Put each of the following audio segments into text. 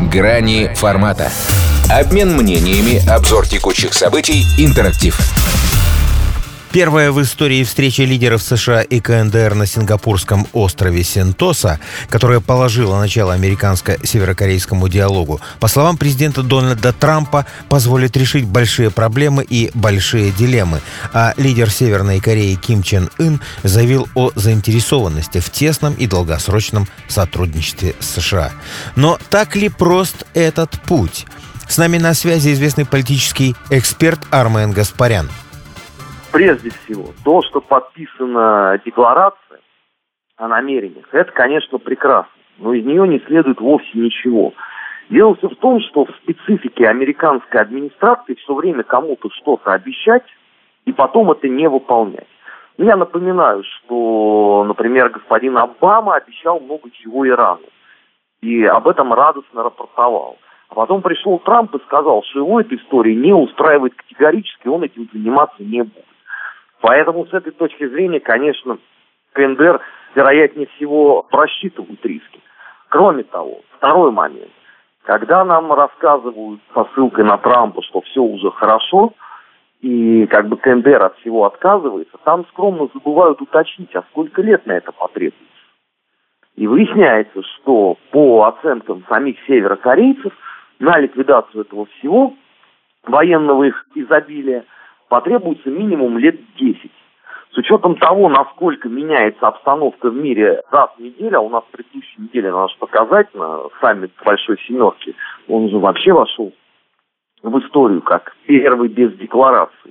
Грани формата. Обмен мнениями, обзор текущих событий, интерактив. Первая в истории встреча лидеров США и КНДР на сингапурском острове Сентоса, которая положила начало американско-северокорейскому диалогу, по словам президента Дональда Трампа, позволит решить большие проблемы и большие дилеммы. А лидер Северной Кореи Ким Чен Ын заявил о заинтересованности в тесном и долгосрочном сотрудничестве с США. Но так ли прост этот путь? С нами на связи известный политический эксперт Армен Гаспарян. Прежде всего, то, что подписана декларация о намерениях, это, конечно, прекрасно, но из нее не следует вовсе ничего. Дело все в том, что в специфике американской администрации все время кому-то что-то обещать и потом это не выполнять. Я напоминаю, что, например, господин Обама обещал много чего Ирану и об этом радостно рапортовал. А потом пришел Трамп и сказал, что его эта история не устраивает категорически, он этим заниматься не будет. Поэтому с этой точки зрения, конечно, КНДР, вероятнее всего, просчитывают риски. Кроме того, второй момент. Когда нам рассказывают со ссылкой на Трампа, что все уже хорошо, и как бы КНДР от всего отказывается, там скромно забывают уточнить, а сколько лет на это потребуется. И выясняется, что по оценкам самих северокорейцев, на ликвидацию этого всего, военного их изобилия, потребуется минимум лет 10. С учетом того, насколько меняется обстановка в мире раз в неделю, а у нас в предыдущей неделе, надо показать, на саммит Большой Семерки, он уже вообще вошел в историю как первый без декларации,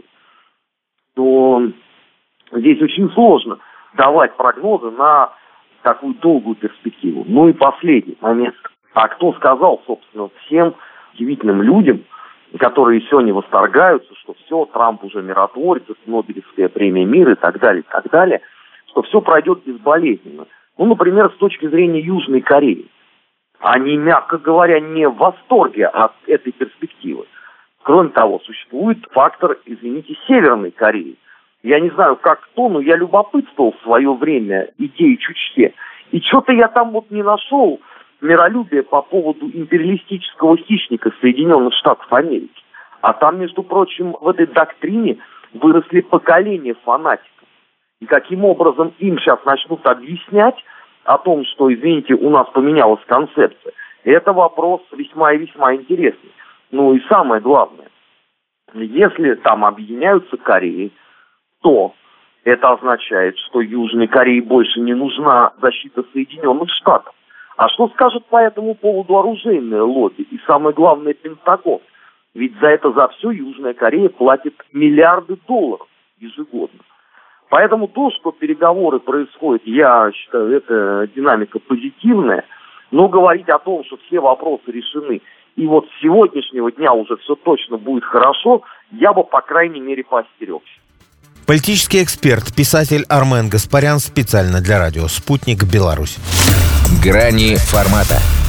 то здесь очень сложно давать прогнозы на такую долгую перспективу. Ну и последний момент. А кто сказал, собственно, всем удивительным людям, которые сегодня восторгаются, что все, Трамп уже миротворец, Нобелевская премия мира и так далее, что все пройдет безболезненно. Ну, например, с точки зрения Южной Кореи. Они, мягко говоря, не в восторге от этой перспективы. Кроме того, существует фактор, Северной Кореи. Я не знаю, как кто, но я любопытствовал в свое время идеи Чучхе. И что-то я там вот не нашел миролюбие по поводу империалистического хищника Соединенных Штатов Америки. А там, между прочим, в этой доктрине выросли поколения фанатиков. И каким образом им сейчас начнут объяснять о том, что, извините, у нас поменялась концепция, это вопрос весьма и весьма интересный. Ну и самое главное, если там объединяются Кореи, то это означает, что Южной Корее больше не нужна защита Соединенных Штатов. А что скажет по этому поводу оружейное лобби и, самое главное, Пентагон? Ведь за все Южная Корея платит миллиарды долларов ежегодно. Поэтому то, что переговоры происходят, я считаю, это динамика позитивная, но говорить о том, что все вопросы решены, и вот с сегодняшнего дня уже все точно будет хорошо, я бы, по крайней мере, поостерегся. Политический эксперт, писатель Армен Гаспарян специально для радио «Спутник. Беларусь». Грани формата.